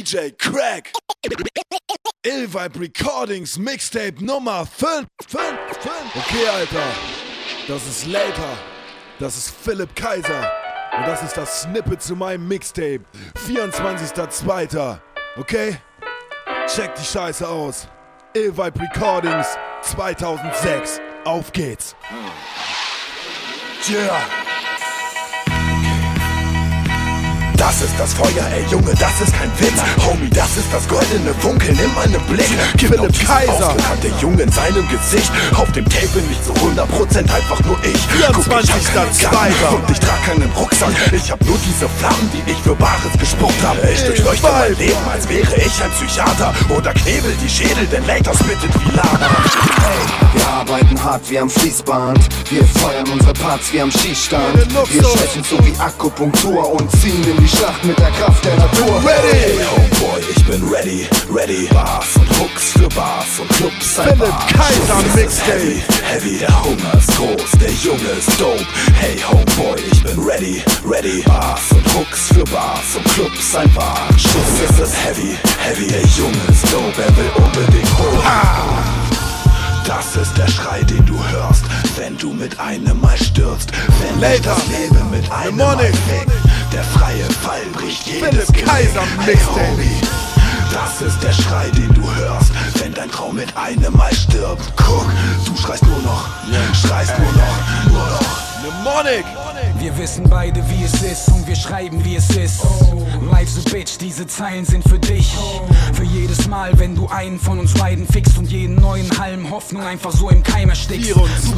DJ Crack. Ill-Vibe Recordings Mixtape Nummer 5. Okay, Alter. Das ist Later. Das ist Philipp Kaiser. Und das ist das Snippet zu meinem Mixtape. 24.02. Okay? Check die Scheiße aus. Ill-Vibe Recordings 2006. Auf geht's. Yeah. Das ist das Feuer, ey Junge, das ist kein Witz. Homie, das ist das goldene Funkeln in meinem Blick. Genau Philipp Kaiser, ausgekannte Junge in seinem Gesicht. Auf dem Tape bin ich zu 100% einfach nur ich. 24.02. Und ich trag keinen Rucksack. Ich hab nur diese Flammen, die ich für Bares gespuckt habe. Ich durchleuchte mein Leben, als wäre ich ein Psychiater. Oder knebel die Schädel, denn Later spittet wie Lava. Hey, wir arbeiten hart wie am Fließband. Wir feuern unsere Parts wie am Schießstand. Wir stechen so wie Akupunktur und ziehen in die Schlacht mit der Kraft der Natur. Ready! Hey Homeboy, ich bin ready, ready. Bars und Hooks für Bars und Clubs ein Philipp Kaiser Mixtape. Heavy, der Hunger ist groß, der Junge ist dope. Hey Homeboy, ich bin ready, ready. Bars und Hooks für Bars und Clubs ein Schuss ist es heavy, heavy. Der Junge ist dope, er will unbedingt hoch. Das ist der Schrei, den du hörst, wenn du mit einem Mal stirbst. Wenn dich das Leben mit einem Mal fickt, der freie Fall bricht jedes Philipp Kaiser Mixtape. Homie, das ist der Schrei, den du hörst, wenn dein Traum mit einem Mal stirbt. Guck, du schreist nur noch, schreist nur noch. Mnemonic. Wir wissen beide, wie es ist und wir schreiben, wie es ist. Life's a bitch, diese Zeilen sind für dich. Für jedes Mal, wenn du einen von uns beiden fickst und jeden neuen Halm Hoffnung einfach so im Keim erstickst.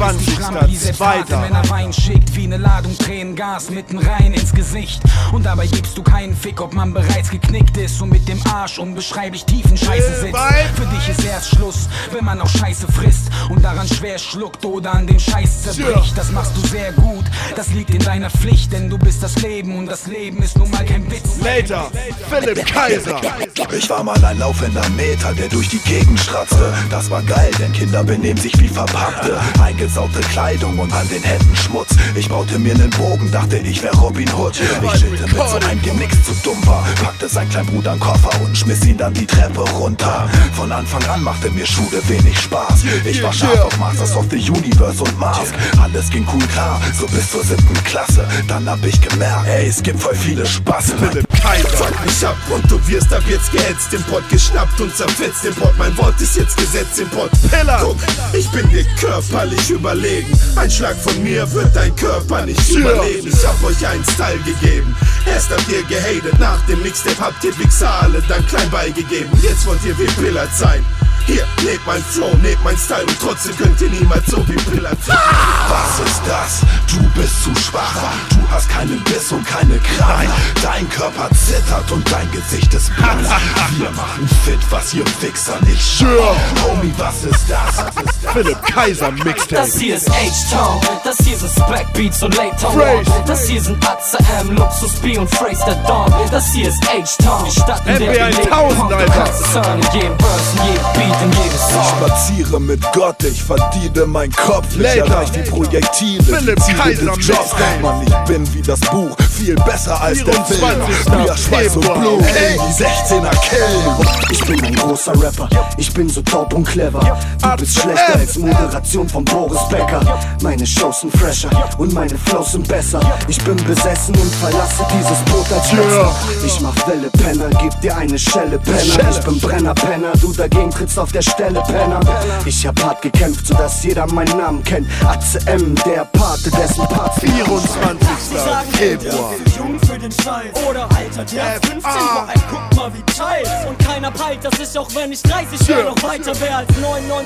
24.02. Wenn er Wein schickt, wie eine Ladung Tränengas mitten rein ins Gesicht. Und dabei gibst du keinen Fick, ob man bereits geknickt ist und mit dem Arsch unbeschreiblich tiefen Scheiße sitzt. Für dich ist erst Schluss, wenn man auch Scheiße frisst und daran schwer schluckt oder an dem Scheiß zerbricht. Das machst du sehr gut, das liegt in deiner Pflicht, denn du bist das Leben und das Leben ist nun mal kein Witz. Later, Philipp Kaiser. Ich war mal ein laufender Meter, der durch die Gegend stratzte. Das war geil, denn Kinder benehmen sich wie Verpackte. Eingesaugte Kleidung und an den Händen Schmutz. Ich baute mir nen Bogen, dachte ich wär Robin Hood. Ich chillte mit so einem, dem nix zu dumm war. Packte sein kleinen Bruder einen Koffer und schmiss ihn dann die Treppe runter. Von Anfang an machte mir Schule wenig Spaß. Ich war scharf auf Masters of the Universe und Mask. Alles ging cool klar, so bis zur 7. Klasse. Dann hab ich gemerkt, ey, es gibt voll viele Spaß. Philipp Kaiser. Fuck mich ab und du wirst ab jetzt gehetzt. Den Pott geschnappt und zerfetzt. Den Pott, mein Wort ist jetzt gesetzt. Den Pott, Guck, ich bin dir körperlich überlegen. Ein Schlag von mir wird dein Körper nicht überleben. Ich hab euch einen Style gegeben. Erst habt ihr gehatet, nach dem Mixtape habt ihr Wichser alle dann klein beigegeben. Jetzt wollt ihr wie Pillard sein. Hier, nehmt mein Flow, nehmt mein Style und trotzdem könnt ihr niemals so wie Pillard sein. Was ist das? Du bist zu schwach. Du hast keinen Biss und keine Kraft. Dein Körper zittert und dein Gesicht ist blass. Wir machen fit, was ihr Wichser nicht schafft. Homie, was ist das? Philipp Kaiser Mixtape. Das hier ist H-Town, das hier sind Black Beats und Later. Das hier sind ACM, Luxus B und Phrase der Dawn. Das hier ist H-Town, die Stadt in der wir leben. Du kannst es hören in jedem Verse, in jedem Beat. Ich spaziere mit Gott, ich verdiene mein Kopf. Ich erreich die Projektile, Philipp Kaiser Jobs. Mann, ich bin wie das Buch, viel besser als der Film. Bier, Schweiß und Blut, die 16er Kill. Ich bin ein großer Rapper, ich bin so taub und clever. Du bist schlechter als Moderation von Boris Becker. Meine Shows sind fresher und meine Flows sind besser. Ich bin besessen und verlasse dieses Boot als Letzter. Ich mach Welle, Penner, geb dir eine Schelle, Penner. Ich bin Brenner, Penner, du dagegen trittst auf der Stelle, Penner. Ich hab hart gekämpft, sodass jeder meinen Namen kennt. ACM, der Pate, dessen Part 24. Februar. Jung für den Scheiß. Oder Alter, der ist 15, boah, ey, guck mal wie teils. Und keiner peilt, dass ich auch wenn ich 30 wäre noch weiter wäre als 99%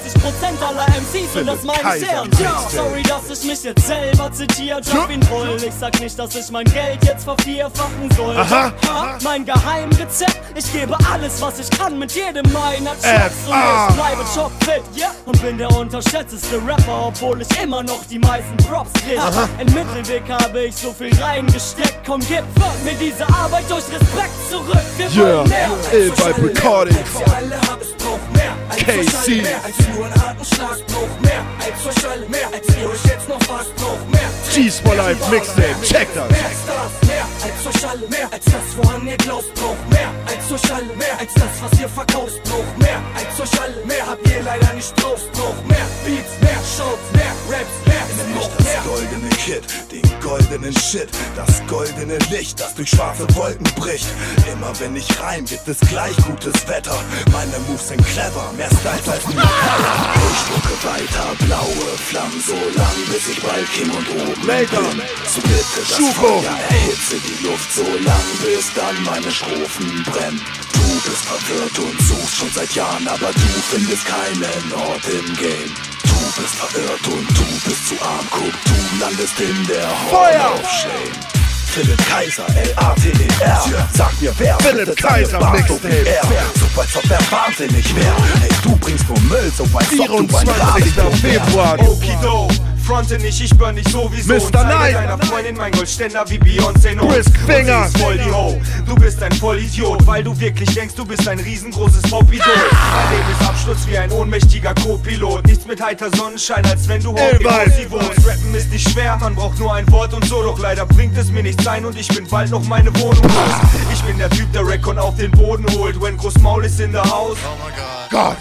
aller MCs. Und das meine ich ernst. Ja, sorry, dass ich mich jetzt selber zitiert hab ihn voll. Ich sag nicht, dass ich mein Geld jetzt vervierfachen soll. Mein Geheimrezept, ich gebe alles, was ich kann mit jedem meiner Tracks. Und ich bleibe topfit, und bin der unterschätzteste Rapper, obwohl ich immer noch die meisten Props krieg. Im Mittelweg habe ich so viel reingesteckt. Komm, gib mir diese Arbeit durch Respekt zurück. Wir wollen mehr. Ill-Vibe Recordings. Wir alle haben es braucht mehr. KC. Als nur ein ein Schlagbruch. Mehr als euch alle, mehr als ihr euch jetzt noch fast braucht. Mehr Cheese Life Mixtape, check das. Mehr als euch alle, mehr als das, woran ihr glaubt, braucht. Mehr als euch alle, mehr als das, was ihr verkauft, braucht. Mehr als euch alle, mehr habt ihr leider nicht drauf, braucht. Mehr Beats, mehr Shows, mehr Raps, mehr Nenn mich das goldene Kid, den goldenen Shit, das goldene Licht, das durch schwarze Wolken bricht. Immer wenn ich reim, gibt es gleich gutes Wetter. Meine Moves sind clever, mehr Styles als nie. Ich drucke weiter blaue Flammen so lang, bis ich bald King und oben bin. So bitte das Feuer, erhitze die Luft so lang, bis dann meine Strophen brennen. Du bist verwirrt und suchst schon seit Jahren, aber du findest keinen Ort im Game. Du bist verirrt und du bist zu arm, guck, du landest in der Hall of Shame. Philipp Kaiser, L-A-T-E-R. Sag mir, wer Philipp Kaiser Mixtape. So als ob er wahnsinnig wär. Hey, du bringst nur Müll, so als ob du ein 24. Februar. Okido, fronte nicht, ich burn dich sowieso. Mr. Night. Deiner Freundin mein Goldständer wie Beyoncé noch. Chris Finger. Voll die Ho. Du bist ein Vollidiot, weil du wirklich denkst, du bist ein riesengroßes Popidol. Mein Leben ist Absturz wie ein ohnmächtiger Co-Pilot. Nichts mit heiter Sonnenschein, als wenn du auf die wohnst. Rappen ist nicht schwer, man braucht nur ein Wort und so. Doch leider bringt es mir nichts ein und ich bin bald noch meine Wohnung los. Ich bin der Typ, der Rekord auf den Boden holt. When Großmaul ist in der Haus. Gott.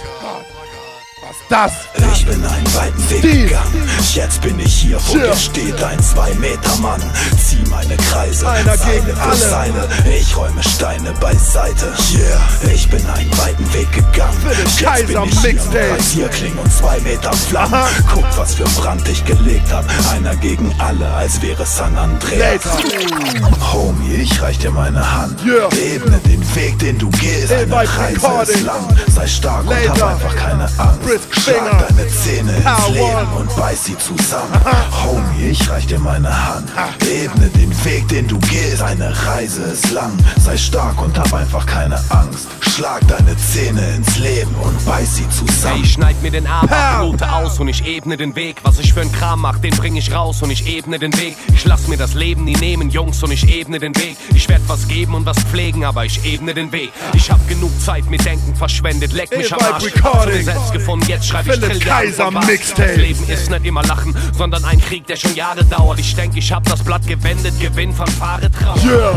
Das. Ich bin einen weiten Weg gegangen. Jetzt bin ich hier, vor dir steht ein 2-Meter-Mann. Zieh meine Kreise, einer gegen Seile alle. für Seile. Ich räume Steine beiseite. Yeah, ich bin einen weiten Weg gegangen. Jetzt bin ich hier mit Rasierklingen und 2 Meter Flammen. Guck, was für Brand ich gelegt hab. Einer gegen alle, als wäre San Andreas. Homie, ich reich dir meine Hand. Ebne den Weg, den du gehst. Eine Reise ist lang. Sei stark und hab einfach keine Angst. Schlag deine Zähne ins Leben und beiß sie zusammen. Homie, ich reich dir meine Hand. Ebne den Weg, den du gehst. Eine Reise ist lang. Sei stark und hab einfach keine Angst. Schlag deine Zähne ins Leben und beiß sie zusammen. Hey, ich schneid mir den Arm ab, Note aus und ich ebne den Weg. Was ich für ein Kram mach, den bring ich raus und ich ebne den Weg. Ich lass mir das Leben nie nehmen, Jungs, und ich ebne den Weg. Ich werd was geben und was pflegen, aber ich ebne den Weg. Ich hab genug Zeit mit Denken verschwendet, leck mich am Arsch. Gesetz gefunden, jetzt schreib ich Philipp Kaiser Mixtape. Das Leben ist nicht immer Lachen, sondern ein Krieg, der schon Jahre dauert. Ich denk, ich hab das Blatt gewendet, Gewinn, Fanfare, Trauer.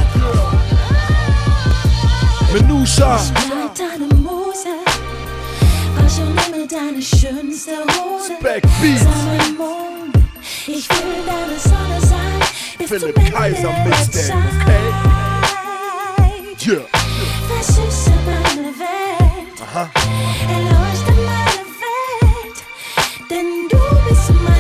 Menusha. Deine Muse, war schon immer deine schönste Hose. Ich will deine Sonne sein, bis Philipp zum Kaiser Ende der Mixtape, Zeit. Versüße meine Welt, erleuchte meine Welt, denn du bist mein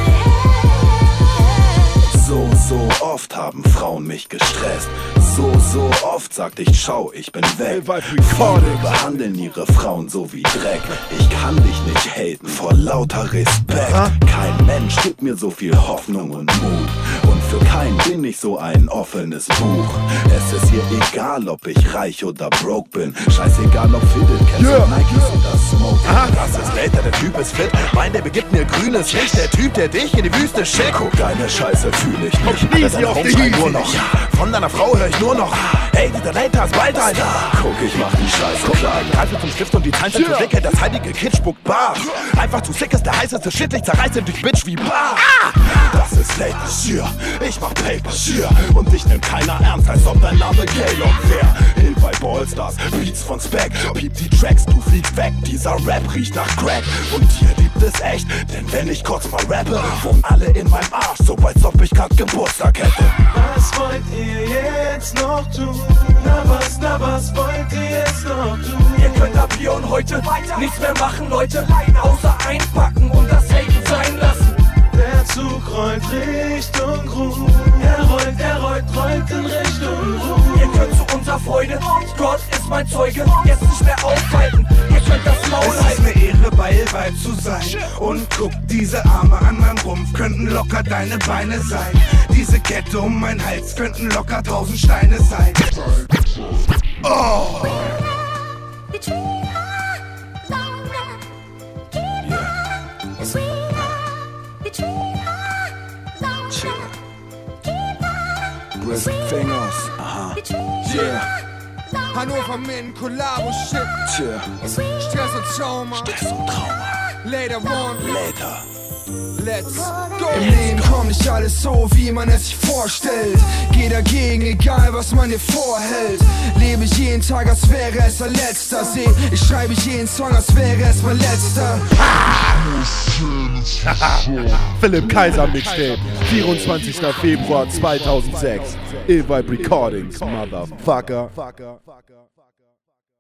Held. So oft haben Frauen mich gestresst. So oft sagt ich, schau, ich bin weg. Viele behandeln ihre Frauen so wie Dreck. Ich kann dich nicht haten vor lauter Respekt. Kein Mensch gibt mir so viel Hoffnung und Mut. Und für keinen bin ich so ein offenes Buch. Es ist hier egal, ob ich reich oder broke bin. Scheißegal, ob Fitted Cats, Nikes oder Smoke. Das ist later, der Typ ist fit. Mein, der begibt mir grünes Licht. Der Typ, der dich in die Wüste schickt. Guck, deine Scheiße fühl ich nicht. Deine Homes schreien nur noch. Von deiner Frau hör ich nur noch. Ey, dieser Later ist bald, Alter. Guck, ich mach die Scheiße klar. Greife zum Stift und die Zeilen sind Blicke. Das heilige Kid spuckt Bars. Einfach zu sick ist der heißeste Shit. Ich zerreiße durch Bitch wie Bar. Das ist Late Monsieur. Ich mach Papers hier. Und dich nimmt keiner ernst, als ob dein Name Gaylord wär. Hill bei Ballstars, Beats von Speck. Piep die Tracks, du fliegst weg. Dieser Rap riecht nach Crack. Und dir liebt es echt. Denn wenn ich kurz mal rappe, wohnen alle in meinem Arsch. So als ob ich grad Geburtstag hätte. Was wollt ihr jetzt noch tun? Na was wollt ihr jetzt noch tun? Ihr könnt ab hier und heute nichts mehr machen, Leute. Außer einpacken und das Haten sein lassen. Der Zug rollt Richtung Ruhe. Er rollt in Richtung Ruhe. Ihr könnt zu unserer Freude, Gott ist mein Zeuge, jetzt nicht mehr aufhalten. Ihr könnt das Maul halten. Es ist eine Ehre, bei Elvibe zu sein. Und guck, diese Arme an meinem Rumpf könnten locker deine Beine sein. Diese Kette um meinen Hals könnten locker 1000 Steine sein. Oh! Chris Fingers. Yeah. Hannover mit Kollabo-Shit. Stress und Trauma. Later on. Later. Let's go. Im Leben kommt nicht alles so, wie man es sich vorstellt. Geh dagegen, egal was man dir vorhält. Lebe ich jeden Tag, als wäre es ein letzter. Seh, ich schreibe jeden Song, als wäre es mein letzter. Philipp Kaiser Mixtape, 24. Februar 2006. Ill Vibe Recordings, Motherfucker.